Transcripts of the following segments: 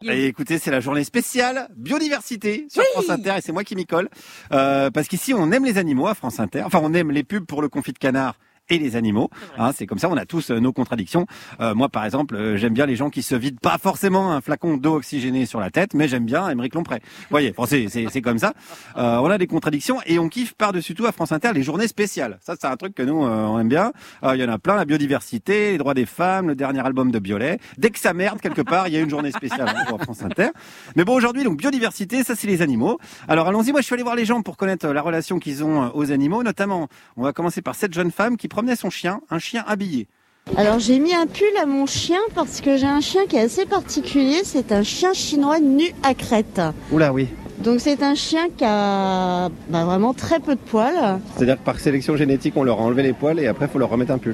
Et écoutez, c'est la journée spéciale biodiversité sur France Inter et c'est moi qui m'y colle. Parce qu'ici, on aime les animaux à France Inter. Enfin, on aime les pubs pour le confit de canard et les animaux. C'est comme ça, on a tous nos contradictions. Moi, par exemple, j'aime bien les gens qui se vident pas forcément un flacon d'eau oxygénée sur la tête, mais j'aime bien Aymeric Lompré. Vous voyez, bon, c'est comme ça. On a des contradictions et on kiffe par-dessus tout à France Inter les journées spéciales. Ça, c'est un truc que nous, on aime bien. Il y en a plein, la biodiversité, les droits des femmes, le dernier album de Biolay. Dès que ça merde, quelque part, il y a une journée spéciale pour France Inter. Mais bon, aujourd'hui, donc, biodiversité, ça, c'est les animaux. Alors, allons-y. Moi, je suis allé voir les gens pour connaître la relation qu'ils ont aux animaux. Notamment, on va commencer par cette jeune femme qui promenait son chien, un chien habillé. Alors j'ai mis un pull à mon chien parce que j'ai un chien qui est assez particulier, c'est un chien chinois nu à crête. Oula, oui. Donc c'est un chien qui a vraiment très peu de poils. C'est-à-dire que par sélection génétique, on leur a enlevé les poils et après, il faut leur remettre un pull.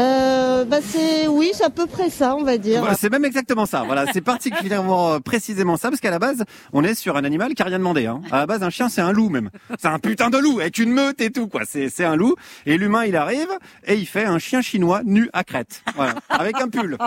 C'est à peu près ça, on va dire. Voilà, c'est même exactement ça. Voilà, c'est particulièrement précisément ça, parce qu'à la base, on est sur un animal qui a rien demandé. À la base, un chien, c'est un loup même. C'est un putain de loup avec une meute et tout, quoi. C'est un loup. Et l'humain, il arrive et il fait un chien chinois nu à crête. Voilà, avec un pull.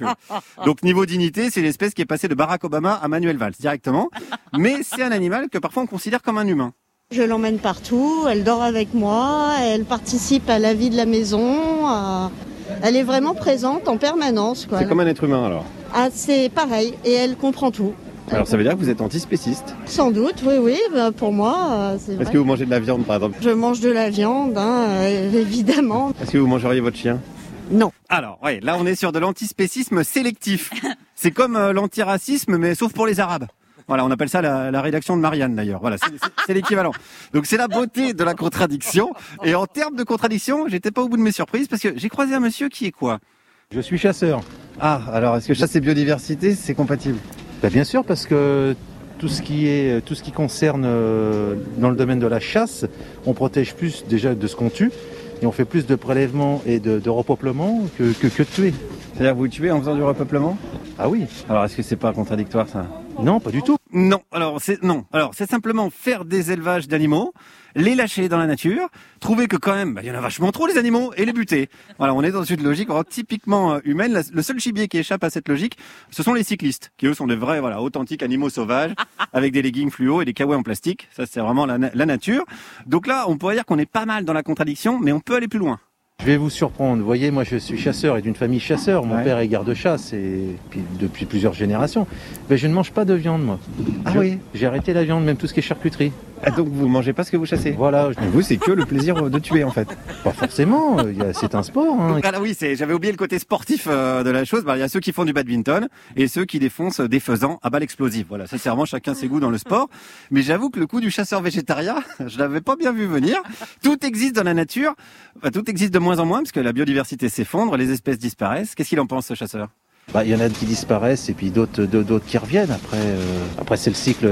Donc niveau dignité, c'est l'espèce qui est passée de Barack Obama à Manuel Valls directement. Mais c'est un animal que parfois on considère comme un humain. Je l'emmène partout, elle dort avec moi, elle participe à la vie de la maison. Elle est vraiment présente en permanence, quoi. C'est comme un être humain alors. C'est pareil, et elle comprend tout. Alors ça veut dire que vous êtes antispéciste? Sans doute, oui, pour moi, c'est vrai. Est-ce que vous mangez de la viande par exemple? Je mange de la viande, évidemment. Est-ce que vous mangeriez votre chien? Non. Alors, ouais, là on est sur de l'antispécisme sélectif. C'est comme l'antiracisme, mais sauf pour les Arabes. Voilà, on appelle ça la rédaction de Marianne d'ailleurs. Voilà, c'est l'équivalent. Donc c'est la beauté de la contradiction. Et en termes de contradiction, j'étais pas au bout de mes surprises parce que j'ai croisé un monsieur qui est quoi? Je suis chasseur. Ah, alors est-ce que chasse et biodiversité, c'est compatible? Bien sûr, parce que tout ce qui concerne dans le domaine de la chasse, on protège plus déjà de ce qu'on tue et on fait plus de prélèvements et de repeuplement que de tuer. C'est-à-dire vous tuez en faisant du repeuplement? Ah oui. Alors est-ce que c'est pas contradictoire ça? Non, pas du tout. Non, alors c'est simplement faire des élevages d'animaux, les lâcher dans la nature, trouver que quand même, il y en a vachement trop les animaux et les buter. Voilà, on est dans une logique typiquement humaine. Le seul gibier qui échappe à cette logique, ce sont les cyclistes, qui eux sont des vrais, authentiques animaux sauvages, avec des leggings fluo et des kawaii en plastique. Ça, c'est vraiment la nature. Donc là, on pourrait dire qu'on est pas mal dans la contradiction, mais on peut aller plus loin. Je vais vous surprendre. Vous voyez, moi je suis chasseur et d'une famille chasseur. Mon père est garde-chasse et puis depuis plusieurs générations. Mais je ne mange pas de viande, moi. Ah oui. J'ai arrêté la viande, même tout ce qui est charcuterie. Ah, donc vous mangez pas ce que vous chassez? Voilà. Vous, c'est que le plaisir de tuer en fait. Pas forcément. C'est un sport. Donc, oui, j'avais oublié le côté sportif de la chose. Il y a ceux qui font du badminton et ceux qui défoncent des faisans à balles explosives. Voilà, ça c'est vraiment chacun ses goûts dans le sport. Mais j'avoue que le coup du chasseur végétarien, je l'avais pas bien vu venir. Tout existe dans la nature. Tout existe de moins en moins parce que la biodiversité s'effondre, les espèces disparaissent. Qu'est-ce qu'il en pense, ce chasseur? Il y en a qui disparaissent et puis d'autres qui reviennent. Après c'est le cycle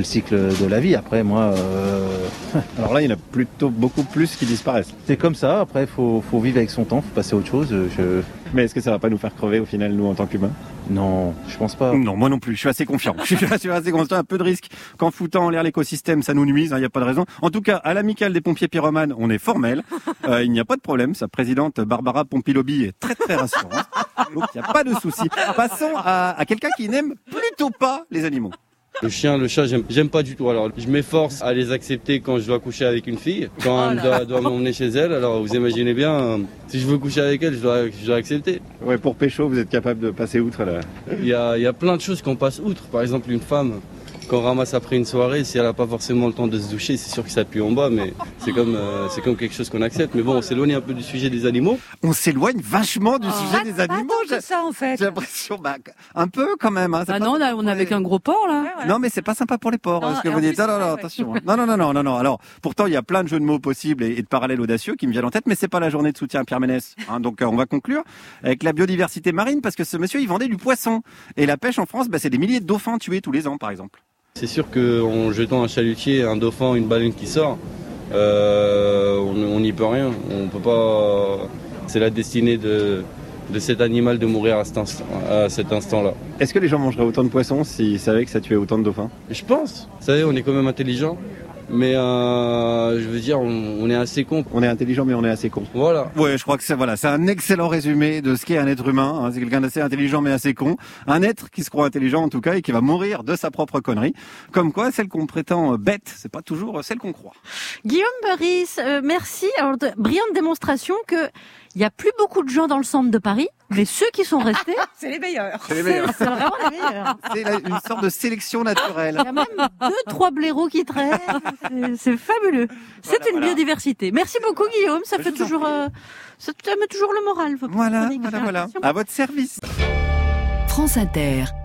de la vie. Après moi. Alors là, il y en a plutôt beaucoup plus qui disparaissent. C'est comme ça. Après, faut vivre avec son temps, faut passer à autre chose. Mais est-ce que ça va pas nous faire crever au final, nous, en tant qu'humains? Non, je pense pas. Non, moi non plus. Je suis assez confiant. Je suis assez confiant. Un peu de risque qu'en foutant en l'air l'écosystème, ça nous nuise. Il n'y a pas de raison. En tout cas, à l'amicale des pompiers pyromanes, on est formel. Il n'y a pas de problème. Sa présidente Barbara Pompilobby est très très rassurante. Donc il n'y a pas de souci. Passons à quelqu'un qui n'aime plutôt pas les animaux. Le chien, le chat, j'aime pas du tout. Alors, je m'efforce à les accepter quand je dois coucher avec une fille, quand elle doit m'emmener chez elle. Alors, vous imaginez bien, si je veux coucher avec elle, je dois accepter. Ouais, pour pécho, vous êtes capable de passer outre là. Il y a plein de choses qu'on passe outre. Par exemple, une femme, quand on ramasse après une soirée, si elle n'a pas forcément le temps de se doucher, c'est sûr que ça pue en bas, mais c'est comme quelque chose qu'on accepte. Mais bon, on s'éloigne un peu du sujet des animaux. On s'éloigne vachement du sujet des animaux. Pas ça en fait. J'ai l'impression, un peu quand même. Hein, non, on est avec un gros porc là. Ouais, voilà. Non, mais c'est pas sympa pour les porcs. Non, ce que vous dites. Non, attention. Non. Alors, pourtant, il y a plein de jeux de mots possibles et de parallèles audacieux qui me viennent en tête, mais c'est pas la journée de soutien à Pierre Ménès. Donc, on va conclure avec la biodiversité marine parce que ce monsieur, il vendait du poisson et la pêche en France, c'est des milliers de dauphins tués tous les ans, par exemple. C'est sûr qu'en jetant un chalutier, un dauphin, une baleine qui sort, on n'y peut rien. On peut pas. C'est la destinée de cet animal de mourir à cet instant-là. Est-ce que les gens mangeraient autant de poissons s'ils savaient que ça tuait autant de dauphins? Je pense. Vous savez, on est quand même intelligent. Mais je veux dire, on est assez con. On est intelligent, mais on est assez con. Voilà. Ouais, je crois que c'est un excellent résumé de ce qu'est un être humain. Hein. C'est quelqu'un d'assez intelligent, mais assez con. Un être qui se croit intelligent, en tout cas, et qui va mourir de sa propre connerie. Comme quoi, celle qu'on prétend bête, c'est pas toujours celle qu'on croit. Guillaume Meurice, merci. Alors, brillante démonstration que il y a plus beaucoup de gens dans le centre de Paris, mais ceux qui sont restés, C'est les meilleurs. C'est les meilleurs. c'est vraiment les meilleurs. C'est une sorte de sélection naturelle. Il y a même 2-3 blaireaux qui traînent. C'est fabuleux. C'est une biodiversité. Merci beaucoup, Guillaume. Ça fait toujours, ça te met toujours le moral. Voilà. À votre service. France Inter.